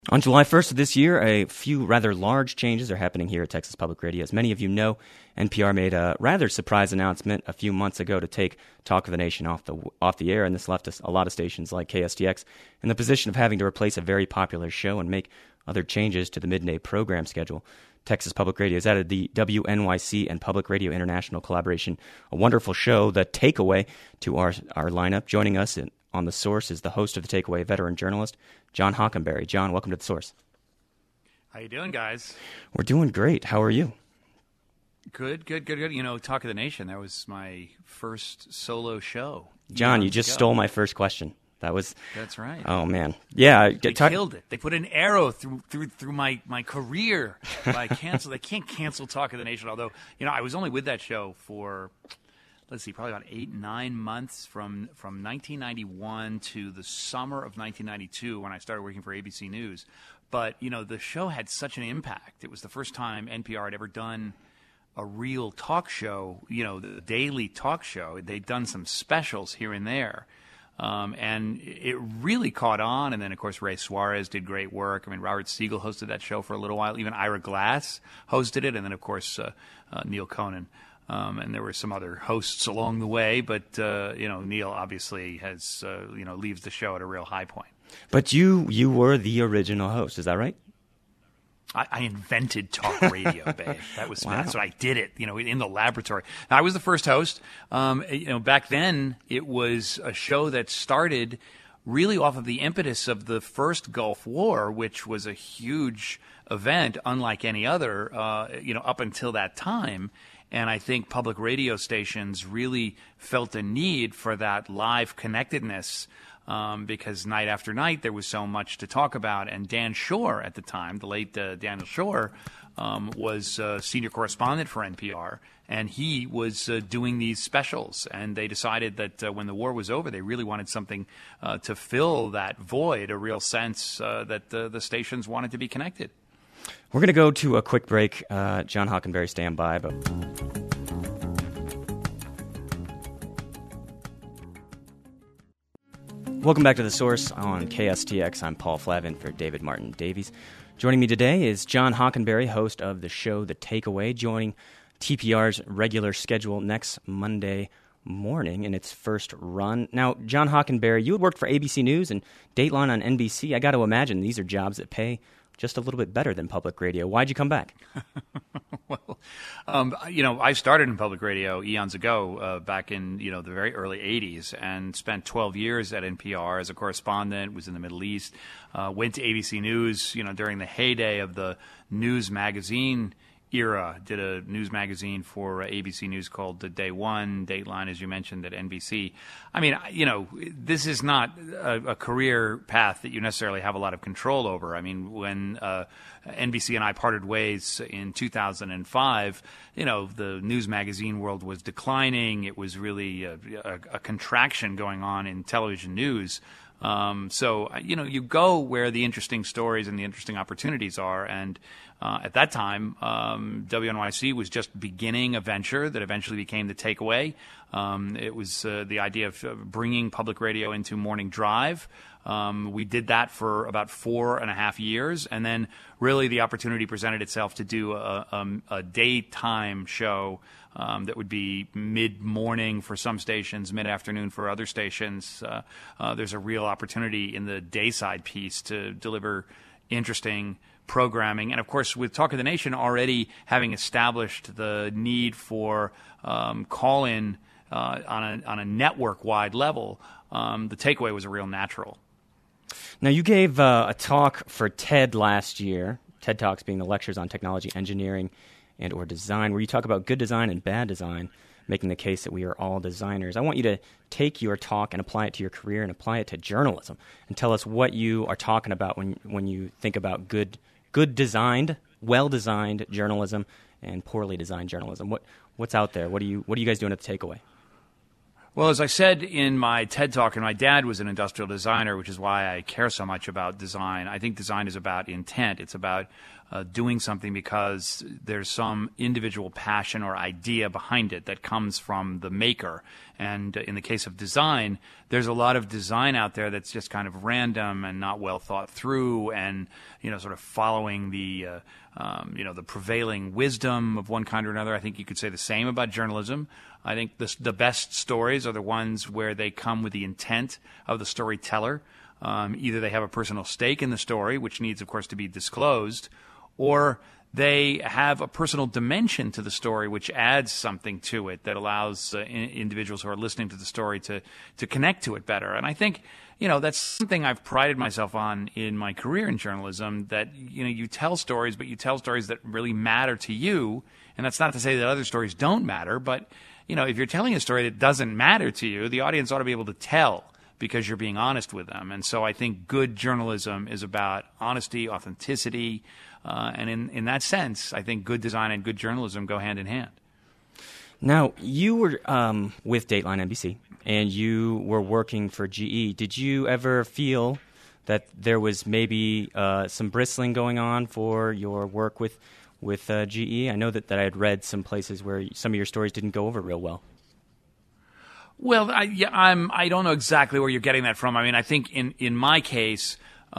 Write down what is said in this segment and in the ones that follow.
On July 1st of this year, a few rather large changes are happening here at Texas Public Radio. As many of you know, NPR made a rather surprise announcement a few months ago to take Talk of the Nation off the air, and this left a lot of stations like KSTX in the position of having to replace a very popular show and make other changes to the midday program schedule. Texas Public Radio has added the WNYC and Public Radio International collaboration, a wonderful show, The Takeaway, to our lineup. Joining us on The Source is the host of The Takeaway, veteran journalist, John Hockenberry. John, welcome to The Source. How you doing, guys? We're doing great. How are you? Good. You know, Talk of the Nation, that was my first solo show. John, you just stole my first question. That's right. Oh, man. Yeah. They killed it. They put an arrow through my career by cancel. They can't cancel Talk of the Nation, although, you know, I was only with that show for, let's see, probably about 8-9 months from 1991 to the summer of 1992 when I started working for ABC News. But, you know, the show had such an impact. It was the first time NPR had ever done a real talk show, you know, the daily talk show. They'd done some specials here and there. And it really caught on. And then, of course, Ray Suarez did great work. I mean, Robert Siegel hosted that show for a little while. Even Ira Glass hosted it. And then, of course, Neil Conan. And there were some other hosts along the way. But, you know, Neil obviously has, leaves the show at a real high point. But you were the original host. Is that right? I invented talk radio, babe. That's what I did it, you know, in the laboratory. Now, I was the first host. You know, back then it was a show that started really off of the impetus of the first Gulf War, which was a huge event, unlike any other, up until that time. And I think public radio stations really felt a need for that live connectedness. Because night after night there was so much to talk about. And Dan Shore at the time, the late Daniel Shore, was senior correspondent for NPR, and he was doing these specials. And they decided that when the war was over, they really wanted something to fill that void, a real sense that the stations wanted to be connected. We're going to go to a quick break. John Hockenberry, stand by. But welcome back to The Source on KSTX. I'm Paul Flavin for David Martin Davies. Joining me today is John Hockenberry, host of the show The Takeaway, joining TPR's regular schedule next Monday morning in its first run. Now, John Hockenberry, you had worked for ABC News and Dateline on NBC. I got to imagine these are jobs that pay just a little bit better than public radio. Why'd you come back? Well, I started in public radio eons ago, back in, the very early 80s, and spent 12 years at NPR as a correspondent, was in the Middle East, went to ABC News, during the heyday of the news magazine era, did a news magazine for ABC News called Day One, Dateline, as you mentioned, at NBC. I mean, this is not a career path that you necessarily have a lot of control over. I mean, when NBC and I parted ways in 2005, the news magazine world was declining. It was really a contraction going on in television news. So you go where the interesting stories and the interesting opportunities are. And at that time, WNYC was just beginning a venture that eventually became The Takeaway. It was the idea of bringing public radio into morning drive. We did that for about 4.5 years, and then really the opportunity presented itself to do a daytime show that would be mid-morning for some stations, mid-afternoon for other stations. There's a real opportunity in the dayside piece to deliver interesting programming. And, of course, with Talk of the Nation already having established the need for call-in on a network-wide level, The Takeaway was a real natural. Now, you gave a talk for TED last year, TED Talks being the lectures on technology, engineering, and or design, where you talk about good design and bad design, making the case that we are all designers. I want you to take your talk and apply it to your career and apply it to journalism and tell us what you are talking about when you think about good designed, well-designed journalism and poorly designed journalism. What's out there? What are you guys doing at The Takeaway? Well, as I said in my TED Talk, and my dad was an industrial designer, which is why I care so much about design. I think design is about intent. It's about doing something because there's some individual passion or idea behind it that comes from the maker. And in the case of design, there's a lot of design out there that's just kind of random and not well thought through, and sort of following the the prevailing wisdom of one kind or another. I think you could say the same about journalism. I think the best stories are the ones where they come with the intent of the storyteller. Either they have a personal stake in the story, which needs, of course, to be disclosed, or they have a personal dimension to the story which adds something to it that allows individuals who are listening to the story to connect to it better. And I think, that's something I've prided myself on in my career in journalism, that, you tell stories, but you tell stories that really matter to you. And that's not to say that other stories don't matter, but, if you're telling a story that doesn't matter to you, the audience ought to be able to tell because you're being honest with them. And so I think good journalism is about honesty, authenticity, and in that sense, I think good design and good journalism go hand in hand. Now, you were with Dateline NBC, and you were working for GE. Did you ever feel that there was maybe some bristling going on for your work with GE? I know that I had read some places where some of your stories didn't go over real well. Well, I don't know exactly where you're getting that from. I mean, I think in my case,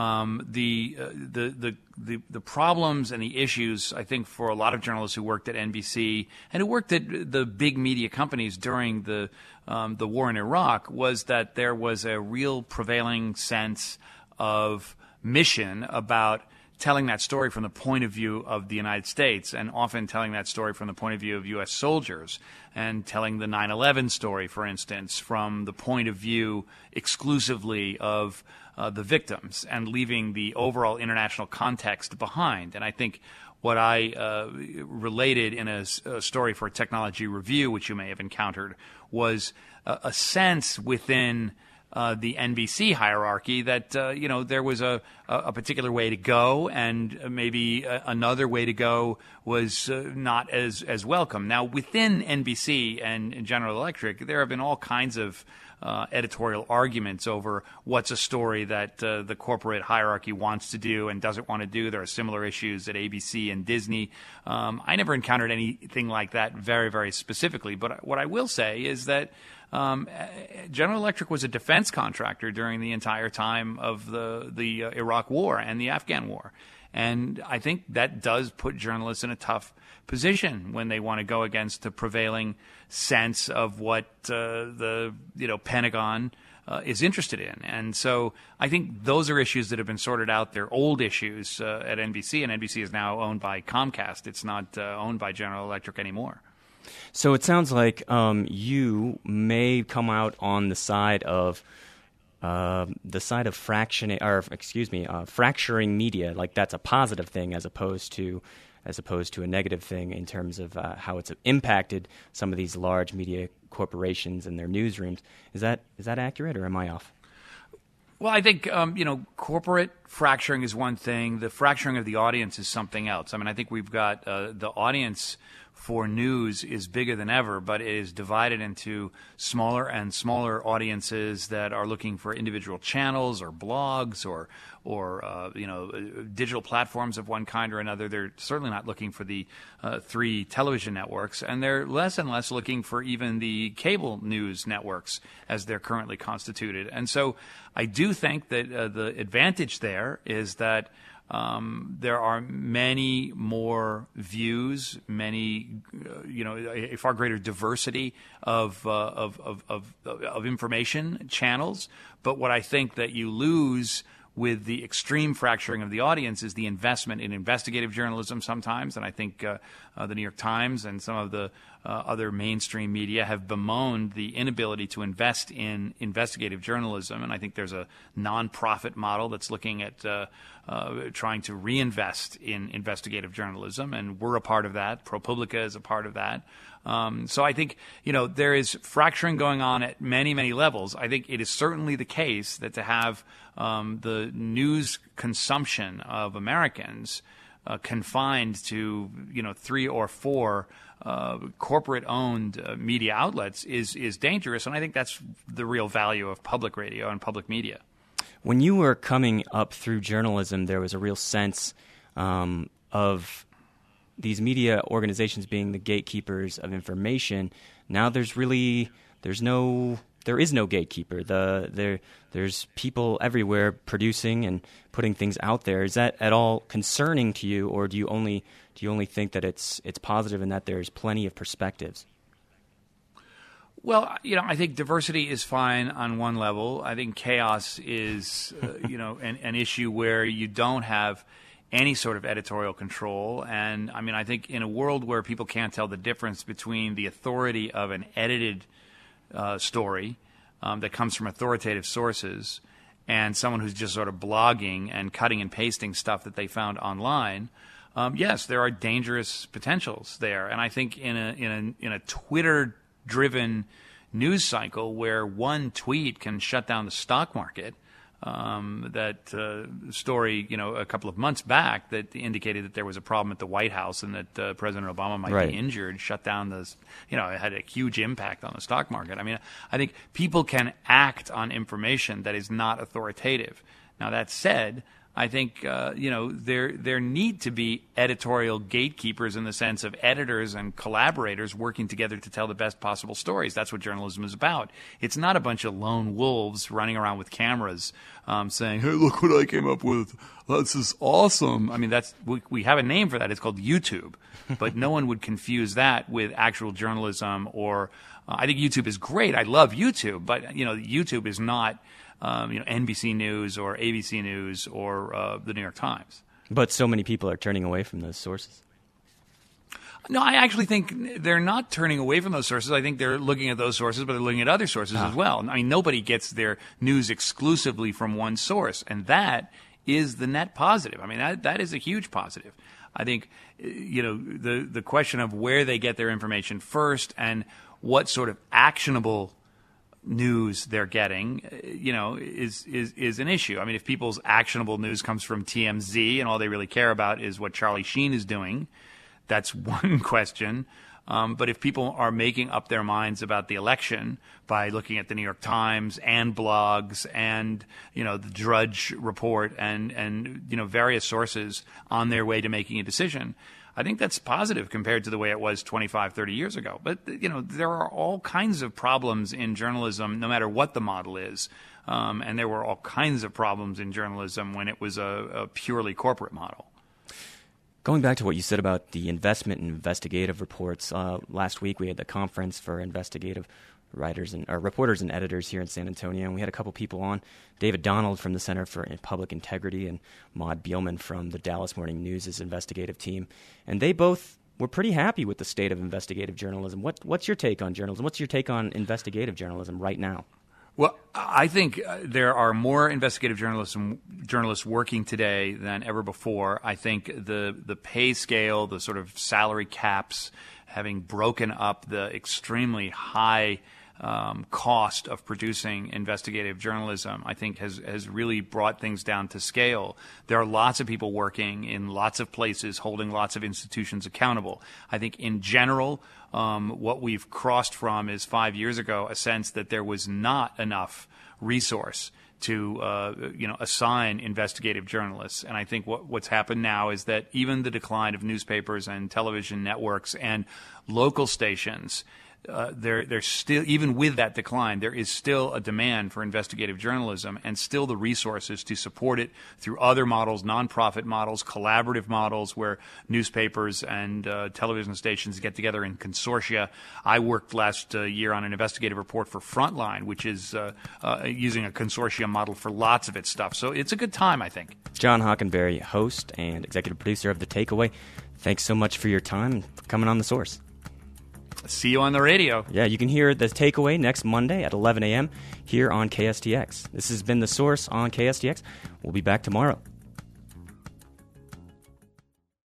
the problems and the issues, I think, for a lot of journalists who worked at NBC and who worked at the big media companies during the war in Iraq, was that there was a real prevailing sense of mission about telling that story from the point of view of the United States, and often telling that story from the point of view of U.S. soldiers, and telling the 9/11 story, for instance, from the point of view exclusively of the victims, and leaving the overall international context behind. And I think what I related in a story for Technology Review, which you may have encountered, was a sense within the NBC hierarchy that there was a particular way to go, and maybe another way to go was not as welcome. Now, within NBC and General Electric, there have been all kinds of editorial arguments over what's a story that the corporate hierarchy wants to do and doesn't want to do. There are similar issues at ABC and Disney. I never encountered anything like that very, very specifically. But what I will say is that General Electric was a defense contractor during the entire time of the Iraq War and the Afghan War. And I think that does put journalists in a tough position when they want to go against the prevailing sense of what the Pentagon is interested in. And so I think those are issues that have been sorted out. They're old issues at NBC, and NBC is now owned by Comcast. It's not owned by General Electric anymore. So it sounds like you may come out on the side of fracturing media, like that's a positive thing as opposed to a negative thing in terms of how it's impacted some of these large media corporations and their newsrooms. Is that accurate, or am I off? Well, I think, corporate fracturing is one thing. The fracturing of the audience is something else. I mean, I think we've got the audience for news is bigger than ever, but it is divided into smaller and smaller audiences that are looking for individual channels or blogs or digital platforms of one kind or another. They're certainly not looking for the 3 television networks, and they're less and less looking for even the cable news networks as they're currently constituted. And so I do think that the advantage there is that there are many more views, a far greater diversity of information channels. But what I think that you lose with the extreme fracturing of the audience is the investment in investigative journalism sometimes. And I think the New York Times and some of the other mainstream media have bemoaned the inability to invest in investigative journalism. And I think there's a nonprofit model that's looking at trying to reinvest in investigative journalism. And we're a part of that. ProPublica is a part of that. So I think, there is fracturing going on at many, many levels. I think it is certainly the case that to have the news consumption of Americans confined to 3 or 4 corporate-owned media outlets is dangerous, and I think that's the real value of public radio and public media. When you were coming up through journalism, there was a real sense of these media organizations being the gatekeepers of information. Now there is no gatekeeper. There's people everywhere producing and putting things out there. Is that at all concerning to you, or do you only think that it's positive and that there's plenty of perspectives? Well, I think diversity is fine on one level. I think chaos is, an issue where you don't have any sort of editorial control. And I mean, I think in a world where people can't tell the difference between the authority of an edited story that comes from authoritative sources and someone who's just sort of blogging and cutting and pasting stuff that they found online, yes, there are dangerous potentials there. And I think in a Twitter-driven news cycle where one tweet can shut down the stock market, that story, a couple of months back that indicated that there was a problem at the White House and that President Obama might be injured, shut down it had a huge impact on the stock market. I mean, I think people can act on information that is not authoritative. Now, that said, I think, there need to be editorial gatekeepers in the sense of editors and collaborators working together to tell the best possible stories. That's what journalism is about. It's not a bunch of lone wolves running around with cameras saying, hey, look what I came up with. This is awesome. I mean, we have a name for that. It's called YouTube. But no one would confuse that with actual journalism or I think YouTube is great. I love YouTube. But, YouTube is not NBC News or ABC News or the New York Times. But so many people are turning away from those sources. No, I actually think they're not turning away from those sources. I think they're looking at those sources, but they're looking at other sources as well. I mean, nobody gets their news exclusively from one source, and that is the net positive. I mean, that is a huge positive. I think, the question of where they get their information first and what sort of actionable news they're getting, is an issue. I mean, if people's actionable news comes from TMZ and all they really care about is what Charlie Sheen is doing, that's one question. But if people are making up their minds about the election by looking at the New York Times and blogs and, the Drudge Report and various sources on their way to making a decision, I think that's positive compared to the way it was 25, 30 years ago. But, there are all kinds of problems in journalism, no matter what the model is. And there were all kinds of problems in journalism when it was a purely corporate model. Going back to what you said about the investment in investigative reports, last week we had the conference for investigative reporters and editors here in San Antonio, and we had a couple people on, David Donald from the Center for Public Integrity and Maud Bielman from the Dallas Morning News' investigative team, and they both were pretty happy with the state of investigative journalism. What's your take on journalism? What's your take on investigative journalism right now? Well, I think there are more investigative journalists working today than ever before. I think the pay scale, the sort of salary caps, having broken up the extremely high cost of producing investigative journalism, I think has really brought things down to scale. There are lots of people working in lots of places, holding lots of institutions accountable. I think in general, what we've crossed from is 5 years ago a sense that there was not enough resource to assign investigative journalists. And I think what's happened now is that even the decline of newspapers and television networks and local stations, there's still, even with that decline, there is still a demand for investigative journalism and still the resources to support it through other models, nonprofit models, collaborative models where newspapers and television stations get together in consortia. I worked last year on an investigative report for Frontline, which is using a consortium model for lots of its stuff. So it's a good time, I think. John Hockenberry, host and executive producer of The Takeaway, thanks so much for your time and for coming on The Source. See you on the radio. Yeah, you can hear The Takeaway next Monday at 11 a.m. here on KSTX. This has been The Source on KSTX. We'll be back tomorrow.